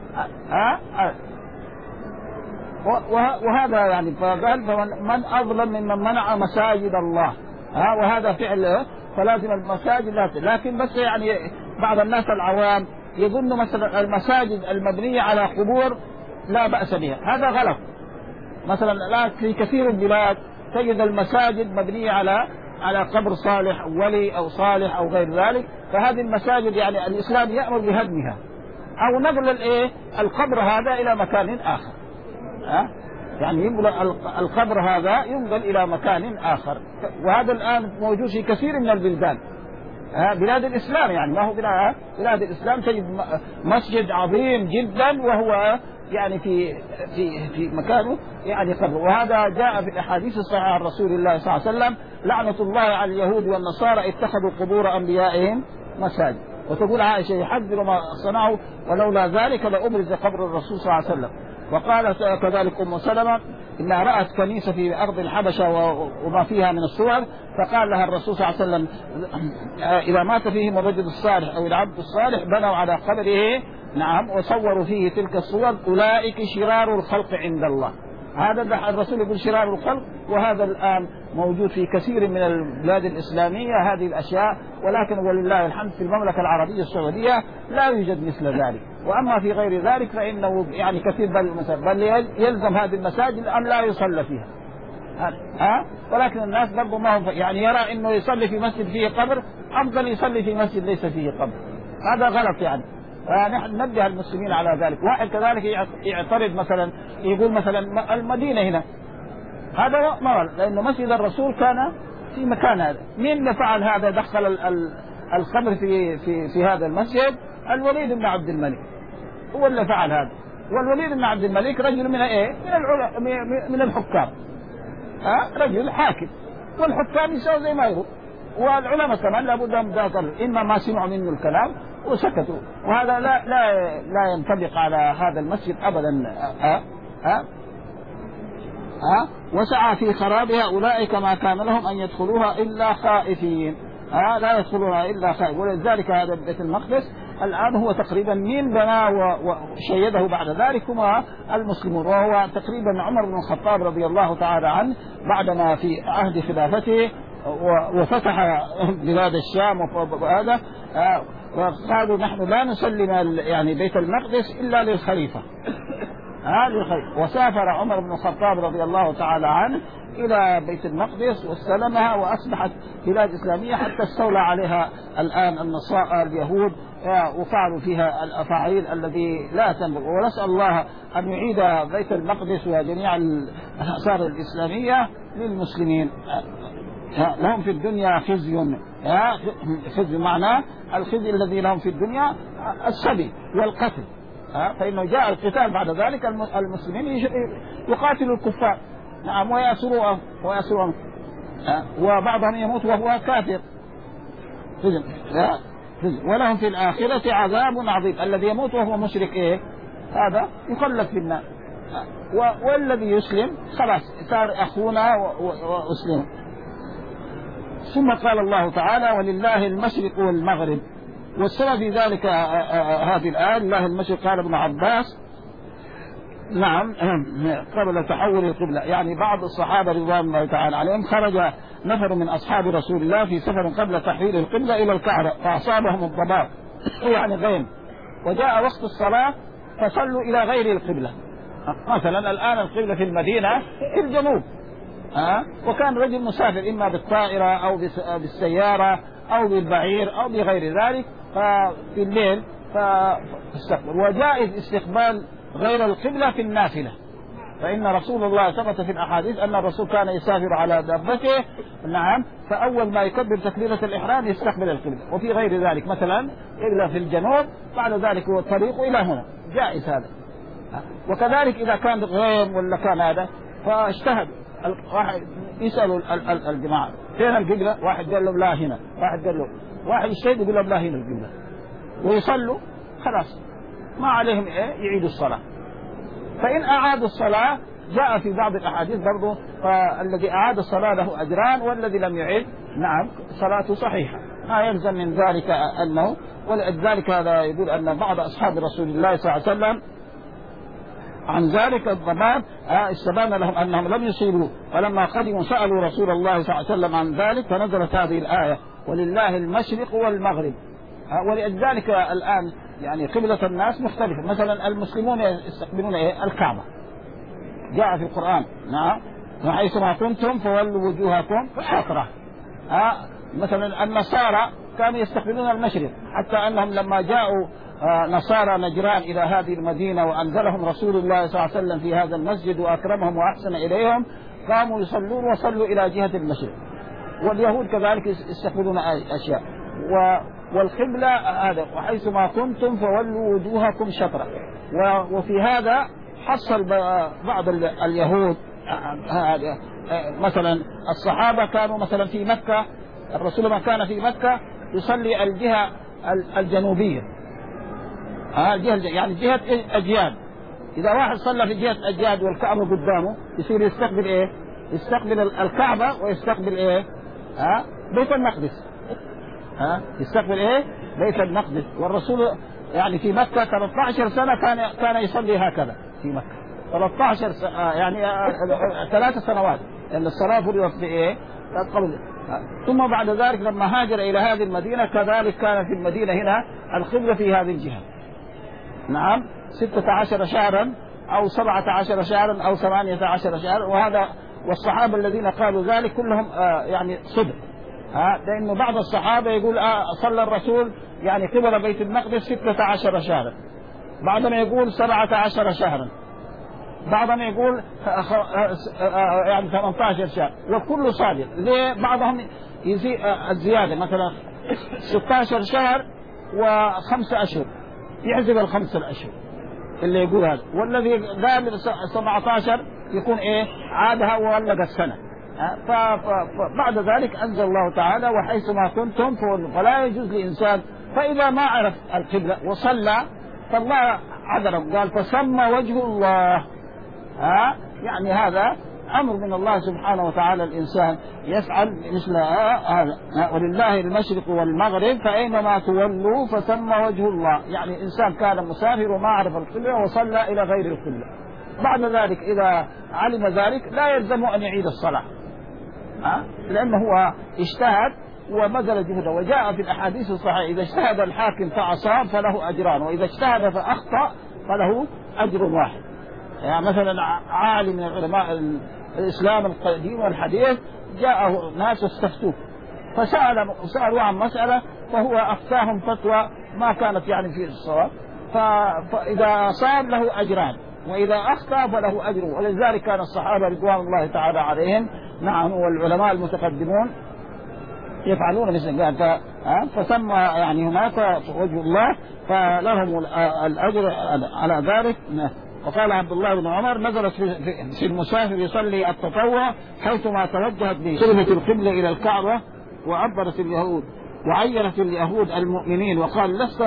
وهذا يعني فقال من أظلم ممن منع مساجد الله. وهذا فعل فلازم المساجد لا. لكن بس يعني بعض الناس العوام يظن مثلا المساجد المبنية على قبور لا بأس بها، هذا غلط. مثلا الآن في كثير من البلاد تجد المساجد مبنية على قبر صالح أو ولي أو صالح أو غير ذلك، فهذه المساجد يعني الإسلام يأمر بهدمها أو نقل القبر هذا إلى مكان آخر. يعني القبر هذا ينقل إلى مكان آخر، وهذا الآن موجود في كثير من البلدان، بلاد الإسلام. يعني ما هو بلاد الإسلام تجد مسجد عظيم جدا وهو يعني في مكانه يعني قبر. وهذا جاء في الأحاديث الصحيحة عن رسول الله صلى الله عليه وسلم: لعنة الله على اليهود والنصارى اتخذوا قبور أنبيائهم مساجد. وتقول عائشة: يحذر ما صنعوا ولولا ذلك لأبرز قبر الرسول صلى الله عليه وسلم. وقالت كذلك أم سلمة إنها رأت كنيسة في أرض الحبشة وما فيها من الصور، فقال لها الرسول صلى الله عليه وسلم: إذا مات فيهم الرجل الصالح أو العبد الصالح بنوا على قبره نعم وصوروا فيه تلك الصور، أولئك شرار الخلق عند الله. هذا الرسول يقول شرار الخلق، وهذا الآن موجود في كثير من البلاد الإسلامية هذه الأشياء، ولكن ولله الحمد في المملكة العربية السعودية لا يوجد مثل ذلك. وأما في غير ذلك فإنه يعني كثير بل يلزم هذه المساجد أن لا يصلى فيها. ولكن الناس برضو ما هم يعني يرى إنه يصلي في مسجد فيه قبر أفضل يصلي في مسجد ليس فيه قبر، هذا غلط يعني. فنحن ننبه المسلمين على ذلك. واحد كذلك يعترض مثلا يقول مثلا المدينة هنا هذا مرض، لأنه مسجد الرسول كان في مكان هذا. مين اللي فعل هذا؟ دخل الخمر في هذا المسجد الوليد بن عبد الملك، هو اللي فعل هذا. والوليد بن عبد الملك رجل من ايه؟ من الحكام، رجل حاكم، والحكام يسووا زي ما يروا، والعلماء كمان لابد ان ذاكر اما ما سمعوا منه الكلام وسكتوا، وهذا لا ينطبق على هذا المسجد ابدا. وسعى في خرابها أولئك ما كان لهم أن يدخلوها إلا خائفين، لا يدخلوها إلا خائفين. ولذلك هذا بيت المقدس الآن هو تقريبا مين بناه وشيده بعد ذلك هم المسلمون، وهو تقريبا عمر بن الخطاب رضي الله تعالى عنه بعدما في عهد خلافته وفتح بلاد الشام وهذا وقالوا نحن لا نسلم يعني بيت المقدس إلا للخليفة. وسافر عمر بن الخطاب رضي الله تعالى عنه إلى بيت المقدس واستلمها، وأصبحت بلاد إسلامية حتى استولى عليها الآن النصارى اليهود وفعلوا فيها الأفاعيل الذي لا تنبغي. ونسأل الله أن يعيد بيت المقدس وجميع الآثار الإسلامية للمسلمين. لهم في الدنيا خزي، خزي معناه الخزي الذي لهم في الدنيا السبي والقتل، فإنه جاء القتال بعد ذلك المسلمين يقاتلوا الكفار نعم ويأسرون وبعضهم يموت وهو كافر، ولهم في الآخرة عذاب عظيم. الذي يموت وهو مشرك هذا يخلد في النار، والذي يسلم خلاص صار أخونا وأسلم. ثم قال الله تعالى: ولله المشرق والمغرب. والسبب في ذلك هذه الآية لله المشرق، قال ابن عباس نعم قبل تحول القبلة، يعني بعض الصحابة رضوان الله تعالى عليهم خرج نفر من أصحاب رسول الله في سفر قبل تحويل القبلة إلى الكعبة فأصابهم الضباب يعني غيم، وجاء وقت الصلاة فصلوا إلى غير القبلة. مثلا الآن القبلة في المدينة في الجنوب، وكان رجل مسافر إما بالطائرة أو بالسيارة أو بالبعير أو بغير ذلك، ففي الليل فاستقبل. وجائز استقبال غير القبلة في النافلة، فإن رسول الله ثبت في الأحاديث أن الرسول كان يسافر على دابته نعم، فأول ما يكبر تكبيرة الإحرام يستقبل القبلة. وفي غير ذلك مثلا إلا في الجنوب بعد ذلك هو الطريق إلى هنا، جائز هذا. وكذلك إذا كان غيم ولا كان هذا فاجتهد واحد يسألوا الجماعة فين القبلة، واحد قال له لا هنا، واحد قال له، واحد يجتهد يقول له لا هنا القبلة، ويصلوا خلاص ما عليهم يعيدوا الصلاة. فإن أعادوا الصلاة جاء في بعض الأحاديث برضو الذي أعاد الصلاة له أجران والذي لم يعيد نعم صلاته صحيحة، ما يلزم من ذلك أنه. ولذلك هذا يقول أن بعض أصحاب رسول الله صلى الله عليه وسلم عن ذلك الضمان استبان لهم أنهم لم يصيبوا، ولما قدموا سألوا رسول الله صلى الله عليه وسلم عن ذلك فنزلت هذه الآية: ولله المشرق والمغرب. ولذلك الآن يعني قبلة الناس مختلفة. مثلا المسلمون يستقبلون الكعبة، جاء في القرآن نعم وحيثما كنتم فولوا وجوهكم شطرة. مثلا النصارى كانوا يستقبلون المشرق، حتى أنهم لما جاءوا نصارى نجران إلى هذه المدينة وأنزلهم رسول الله صلى الله عليه وسلم في هذا المسجد وأكرمهم وأحسن إليهم، قاموا يصلون وصلوا إلى جهة المشرق. واليهود كذلك يستقبلون أشياء. والقبلة هذا وحيثما كنتم فولوا وجوهكم شطرة. وفي هذا حصل بعض اليهود مثلا الصحابة كانوا مثلا في مكة، الرسول ما كان في مكة يصلي الجهة الجنوبية، يعني جهة أجياد. إذا واحد صلى في جهة أجياد والكعبة قدامه يصير يستقبل إيه؟ يستقبل الكعبة ويستقبل إيه؟ بيت المقدس. يستقبل إيه؟ بيت المقدس. والرسول يعني في مكة 13 سنة كان يصلي هكذا في مكة 13 سنة، يعني 3 سنوات، لأن الصلاة فرضت في إيه؟ قبل. ثم بعد ذلك لما هاجر إلى هذه المدينة كذلك كان في المدينة هنا القبلة في هذه الجهة. نعم 16 شهرا أو 17 شهرا أو 18 شهرا. وهذا والصحابة الذين قالوا ذلك كلهم يعني صدق. لأنه بعض الصحابة يقول صلى الرسول يعني قبل بيت المقدس 16 شهرا، بعضهم يقول 17 شهرا، بعضهم يقول يعني 18 شهر، وكل صادق. ليه؟ بعضهم يزيد الزيادة، مثلا 16 شهر و5 أشهر يحسب ال5 الأشهر اللي يقول هذا، والذي قال 17 يكون إيه عادها وولد السنة. فبعد ذلك أنزل الله تعالى وحيثما كنتم فلا يجوز لإنسان، فإذا ما عرف القبلة وصلى فالله عذره، قال فسمى وجه الله. يعني هذا أمر من الله سبحانه وتعالى، الإنسان يفعل مثل هذا. ولله المشرق والمغرب فأينما تولوا فسمى وجه الله. يعني إنسان كان مسافر وما عرف القبلة وصلى إلى غير القبلة، بعد ذلك إذا علم ذلك لا يلزم أن يعيد الصلاة، لأنه هو اجتهد وبذل جهده. وجاء في الأحاديث الصحيحة إذا اجتهد الحاكم فأصاب فله أجران، وإذا اجتهد فأخطأ فله أجر واحد. يعني مثلا عالم من علماء الإسلام القديم والحديث جاءه ناس استفتوه فسألوا عن مسألة فهو أفتاهم فتوى ما كانت يعني في الصواب، فإذا أصاب له أجران وإذا أخطأ فله أجر. ولذلك كان الصحابة رضوان الله تعالى عليهم نعم والعلماء المتقدمون يفعلون مثل ذلك. فسمى يعني هناك وجه الله فلهم الأجر على ذلك. وقال عبد الله بن عمر نزلت في المسافر يصلي التطوع حيثما توجهت به قبلة القبلة إلى الكعبة. وعبرت اليهود وعينت اليهود المؤمنين وقال لست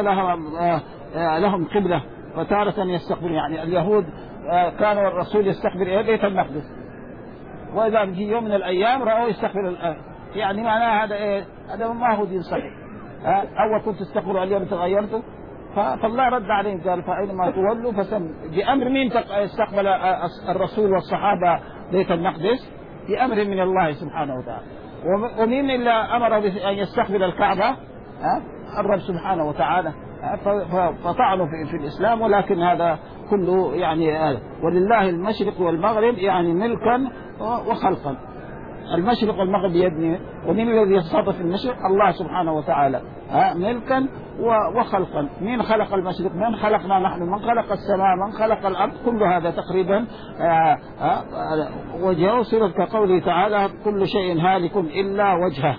لهم قبلة فتارة يستقبل. يعني اليهود كانوا الرسول يستقبل بيت المقدس، وإذا في يوم من الأيام رأوا يستقبل يعني معناه هذا إيه؟ هذا ما هو دين صحيح. أول كنت تستقبلوا اليوم تغيرتوا. فالله رد عليهم قال فأينما تولوا فسم. بأمر مين استقبل الرسول والصحابة بيت المقدس؟ بأمر من الله سبحانه وتعالى. ومين إلا أمر أن يستقبل الكعبة؟ الرب سبحانه وتعالى. فطعنوا في الإسلام، ولكن هذا كله يعني ولله المشرق والمغرب يعني ملكا وخلقا. المشرق والمغرب يبني، ومن الذي يتصرف في المشرق؟ الله سبحانه وتعالى ملكا وخلقا. من خلق المشرق؟ من خلقنا نحن؟ من خلق السماء؟ من خلق الأرض؟ كل هذا تقريبا وجهه صورة كقوله تعالى كل شيء هالك إلا وجهه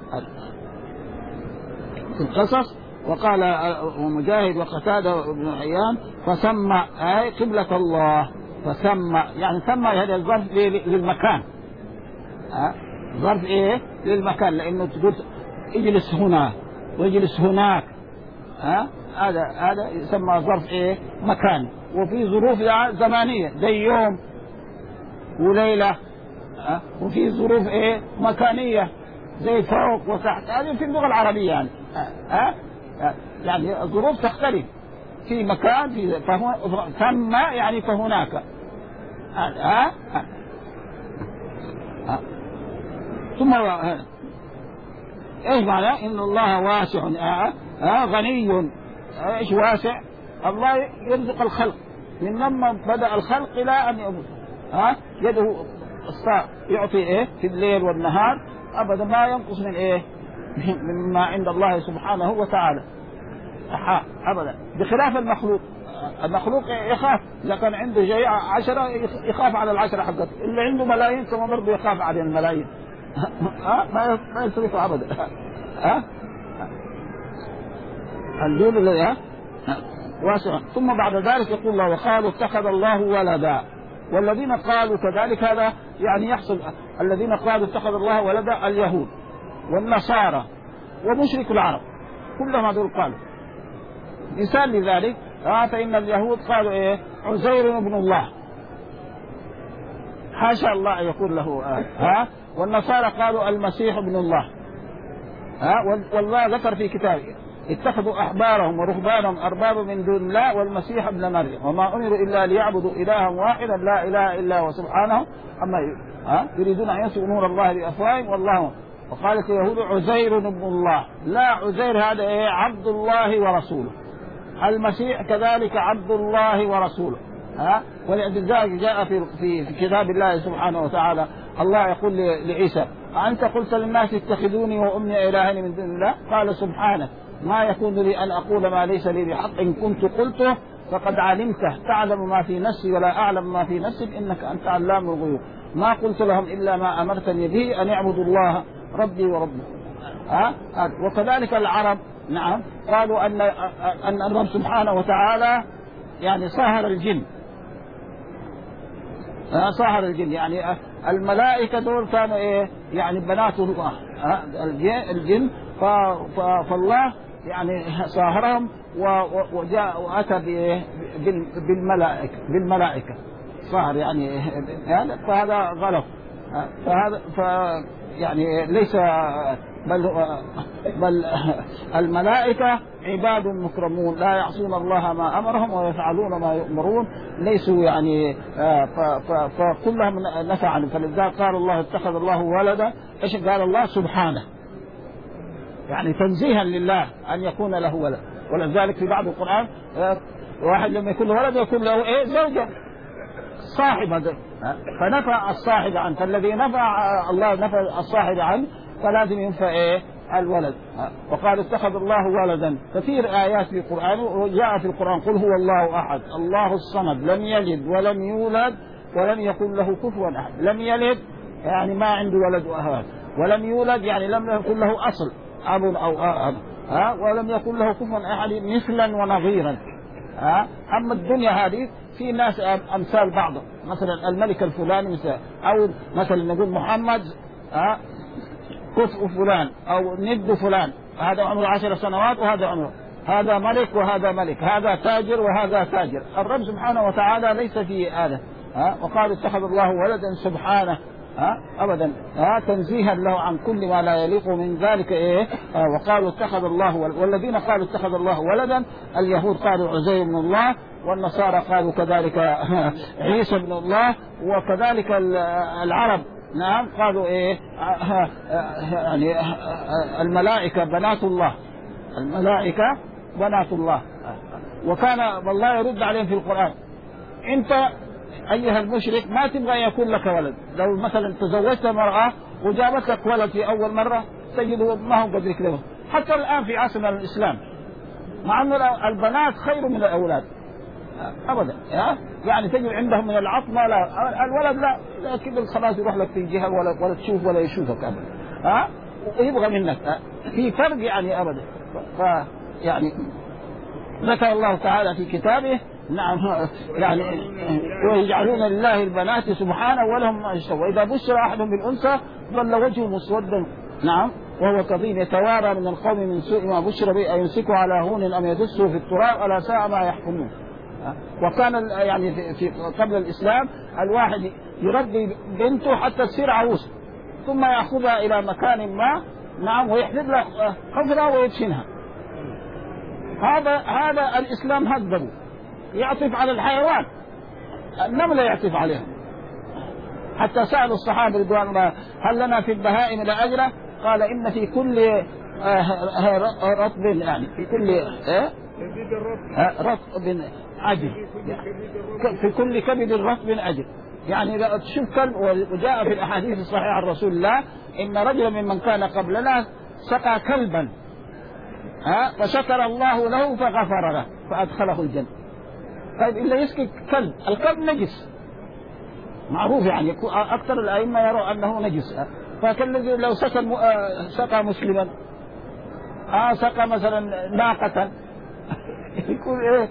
في القصص. وقال ومجاهد وقتادة وابن حيان فسمى قبلة الله. فسمى يعني سمى هذا الظرف للمكان، ظرف ايه للمكان، لانه تقول اجلس هنا واجلس هناك. هذا يسمى ظرف ايه مكان. وفي ظروف زمانية زي يوم وليلة، وفي ظروف ايه مكانية زي فوق وتحت. هذه في اللغة العربية يعني يعني الظروف تختلف في مكان في ثم يعني فهناك. ثم ايش معناه؟ ان الله واسع غني. ايش واسع؟ الله يرزق الخلق من لما بدأ الخلق الى ان يموت. يده يعطي ايه في الليل والنهار ابدا ما ينقص من ايه مما عند الله سبحانه وتعالى ابدا، بخلاف المخلوق. المخلوق يخاف اذا كان عنده جيعة 10 يخاف على 10 حقته، اللي عنده ملايين كما برضه يخاف على الملايين. ما يصرف ابدا. الدين الذي واسع. ثم بعد ذلك يقول الله وقالوا اتخذ الله ولدا، والذين قالوا كذلك هذا يعني يحصل. الذين قالوا اتخذ الله ولدا اليهود والنصارى ومشرك العرب كلهم هذول قالوا. مثال لذلك فإن اليهود قالوا ايه عزير ابن الله، حاشا الله يقول له والنصارى قالوا المسيح ابن الله. والله ذكر في كتابه اتخذوا احبارهم ورهبانهم اربابا من دون الله والمسيح ابن مريم وما امروا الا ليعبدوا الها واحدا لا اله الا هو سبحانه اما يريدون ان ينسوا نور الله بافواههم والله. وقالت اليهود عزير ابن الله، لا عزير هذا ايه عبد الله ورسوله، المسيح كذلك عبد الله ورسوله. ولذلك جاء في كتاب الله سبحانه وتعالى الله يقول لعيسى أنت قلت للناس اتخذوني وأمي إلهين من دون الله قال سبحانه ما يكون لي أن أقول ما ليس لي بحق إن كنت قلته فقد علمته تعلم ما في نفسي ولا أعلم ما في نفسك إنك أنت علام الغيوب ما قلت لهم إلا ما أمرتني به أن يعبدوا الله ربي وربكم. وكذلك العرب نعم قالوا أن الرب سبحانه وتعالى يعني صاهر الجن. صاهر الجن يعني الملائكة دول كانوا إيه يعني بنات الله الجن فالله يعني صاهرهم وجاء وأتى بالملائكة صاهر يعني فهذا غلط. فهذا يعني ليس بل الملائكة عباد مكرمون لا يعصون الله ما أمرهم ويفعلون ما يؤمرون ليسوا يعني فكلهم نفع عنهم. فلذلك قال الله اتخذ الله ولدا. ايش قال الله سبحانه يعني تنزيها لله أن يكون له ولد. ولذلك في بعض القرآن واحد لما يكون له ولد يكون له ايه زوجة صاحب هذا فنفع الصاحب عنه. فالذي نفع الله نفع الصاحب عنه فلازم ينفع ايه الولد. وقال اتخذ الله ولدا كثير آيات في القرآن وجاء في القرآن قل هو الله أحد الله الصمد لم يلد ولم يولد ولم يكن له كفوا أحد. لم يلد يعني ما عنده ولد وأهوال ولم يولد يعني لم يكن له أصل أب أو أب ولم يكن له كفوا أحد مثلا ونظيرا. أما الدنيا هذه في ناس أمثال بعض مثلا الملك الفلاني مثلا أو مثلا نقول محمد كفء فلان أو ند فلان هذا عمره 10 سنوات وهذا عمره هذا ملك وهذا ملك هذا تاجر وهذا تاجر. الرب سبحانه وتعالى ليس فيه هذا. وقال اتخذ الله ولدا سبحانه أبدا تنزيها له عن كل ما لا يليق من ذلك إيه. وقالوا اتخذ الله والذين قالوا اتخذ الله ولدا اليهود قالوا عزير بن الله والنصارى قالوا كذلك عيسى بن الله وكذلك العرب نعم قالوا ايه يعني الملائكة بنات الله الملائكة بنات الله. وكان والله يرد عليهم في القرآن انت ايها المشرك ما تبغى يكون لك ولد. لو مثلا تزوجت مرأة وجابت لك ولد في اول مرة تجده ما هو قدر كده. حتى الان في عصرنا الاسلام مع ان البنات خير من الاولاد ابدا يعني تجد عندهم من العطف ما لا الولد لا كده خلاص يروح لك في جهه ولا تشوف ولا يشوفك ابدا ويبغى منك في فرق يعني ابدا. يعني ذكر الله تعالى في كتابه نعم يعني ويجعلون لله البنات سبحانه ولهم ما يشتهون واذا بشر احد بالانثى ظل وجهه مسودا نعم وهو كظيم يتوارى من القوم من سوء ما بشر به أيمسكه على هون أم يدسه في التراب ألا ساء ما يحكمون. وكان يعني في قبل الإسلام الواحد يربي بنته حتى تصير عروس ثم يأخذها إلى مكان ما نعم ويحدد لها حفرة ويدفنها. هذا الإسلام هذبه يعطف على الحيوان النملة يعطف عليها. حتى سألوا الصحابة رضوان الله هل لنا في البهائم لأجرة قال إن في كل رطب يعني في كل رطب أجر، في كل كبد رطب أجر. يعني تشوف كلب. وجاء في الأحاديث الصحيحة عن رسول الله إن رجلا ممن كان قبلنا سقى كلبا فشكر الله له فغفر له فأدخله الجنة. طيب إلا يسقي كلب، الكلب نجس معروف، يعني أكثر الأئمة يروا أنه نجس. فكالذي لو سقى مسلما سقى مثلا ناقة يكون إيه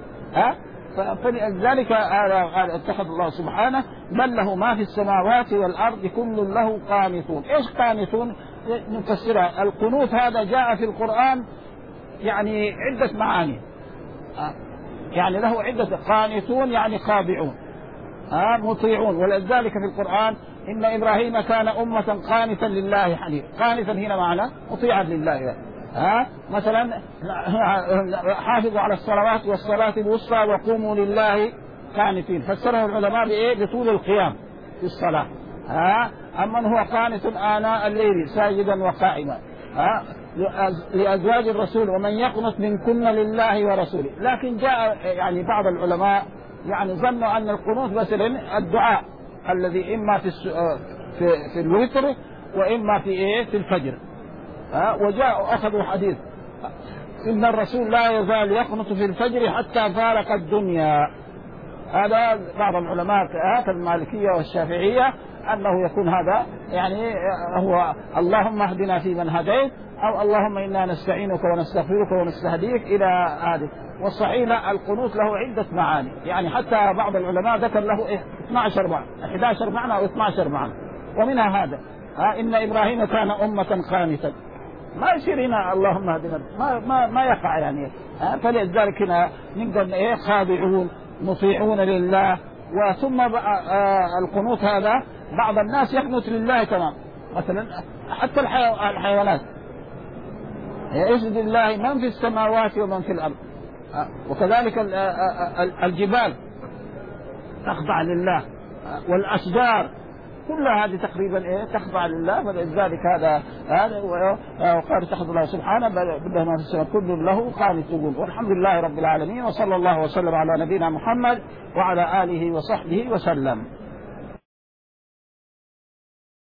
فلذلك قال اتخذ الله سبحانه بل له ما في السماوات والأرض كل له قانتون. إيش قانتون؟ نفسرها. القنوت هذا جاء في القرآن يعني عدة معاني، يعني له عدة. قانتون يعني خاضعون مطيعون. ولذلك في القرآن إن إبراهيم كان أمة قانتا لله حنيفا. قانتا هنا معنى مطيعا لله. مثلا حافظوا على الصلوات والصلاة الوسطى وقوموا لله قانتين. فسره العلماء بإيه؟ بطول القيام في الصلاة. أما هو قانت آناء الليل ساجدا وقائما. لأزواج الرسول ومن يقنط منكن لله ورسوله. لكن جاء يعني بعض العلماء يعني ظنوا أن القنوت مثلا الدعاء الذي إما في الوتر وإما في إيه في الفجر. وجاء أخذوا حديث إن الرسول لا يزال يقنط في الفجر حتى فارق الدنيا. هذا بعض العلماء كالمالكية والشافعية أنه يكون هذا يعني هو اللهم اهدنا فيمن هديت أو اللهم إنا نستعينك ونستغفرك ونستهديك إلى هذه. والصحيح القنوت له عدة معاني، يعني حتى بعض العلماء ذكر له 12 معنى 11 معنى أو 12 معنى. ومنها هذا إن إبراهيم كان أمة قانتا. ما يصير هنا اللهم اهدنا ما يقع يعني. فلذلك هنا نقدر خاضعون مطيعون لله. وثم القنوت هذا بعض الناس يقنط لله تمام. مثلا حتى الحيوانات يسجد لله من في السماوات ومن في الأرض. وكذلك الجبال تخضع لله والأشجار كلها هذه تقريبا تخضع لله. فلذلك هذا وقال اتخذ الله سبحانه بل ما في السماء كل له قانتون. والحمد لله رب العالمين وصلى الله وسلم على نبينا محمد وعلى آله وصحبه وسلم.